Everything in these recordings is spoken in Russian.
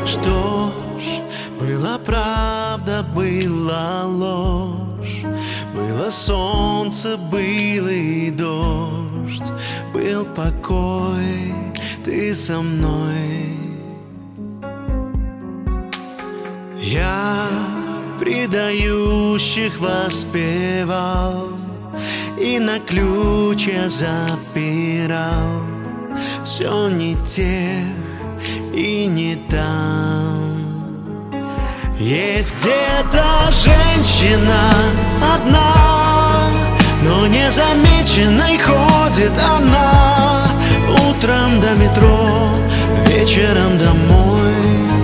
Что ж, была правда, была ложь, было солнце, был и дождь, был покой, ты со мной. Я предающих воспевал и на ключ я запирал. Все не тех и не там. Есть где-то женщина одна, но незамеченной ходит она. Утром до метро, вечером домой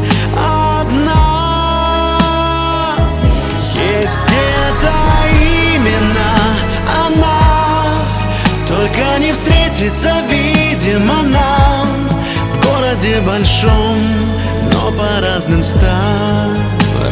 одна. Есть где-то именно она, только не встретится, видимо, нам в городе большом, но по разным сторонам.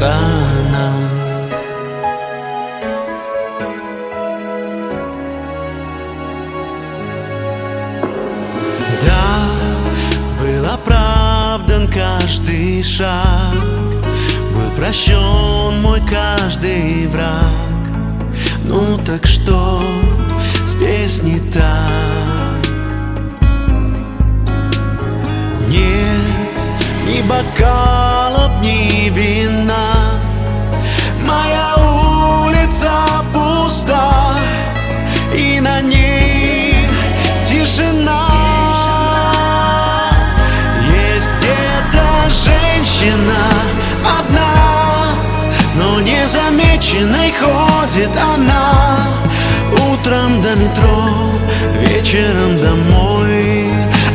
Да, был оправдан каждый шаг, был прощен мой каждый враг. Ну так что здесь не так? Нет ни бокалов, ни вина, моя улица пуста, и на ней тишина. Есть где-то женщина одна, но незамеченной ходит она. Утром до метро, вечером домой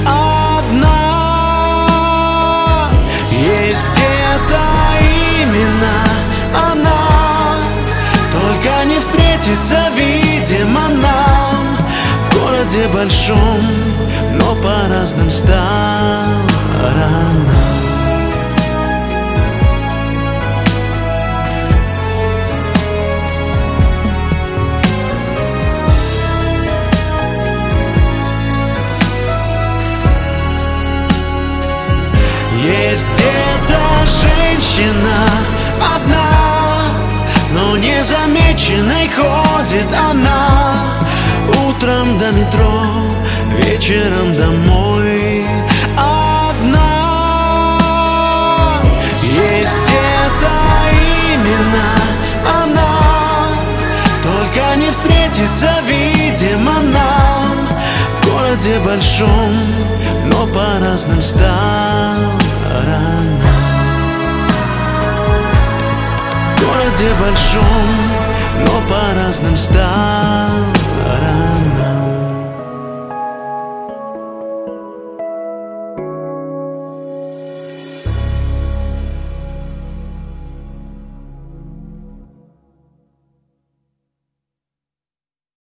одна. Есть где-то именно она, только не встретится, видимо, нам в городе большом, но по разным сторонам. Есть где-то женщина одна, но незамеченной ходит она. Утром до метро, вечером домой одна. Есть где-то именно она, только не встретится, видимо, нам в городе большом, но по разным сторонам. В городе большом, но по разным сторонам.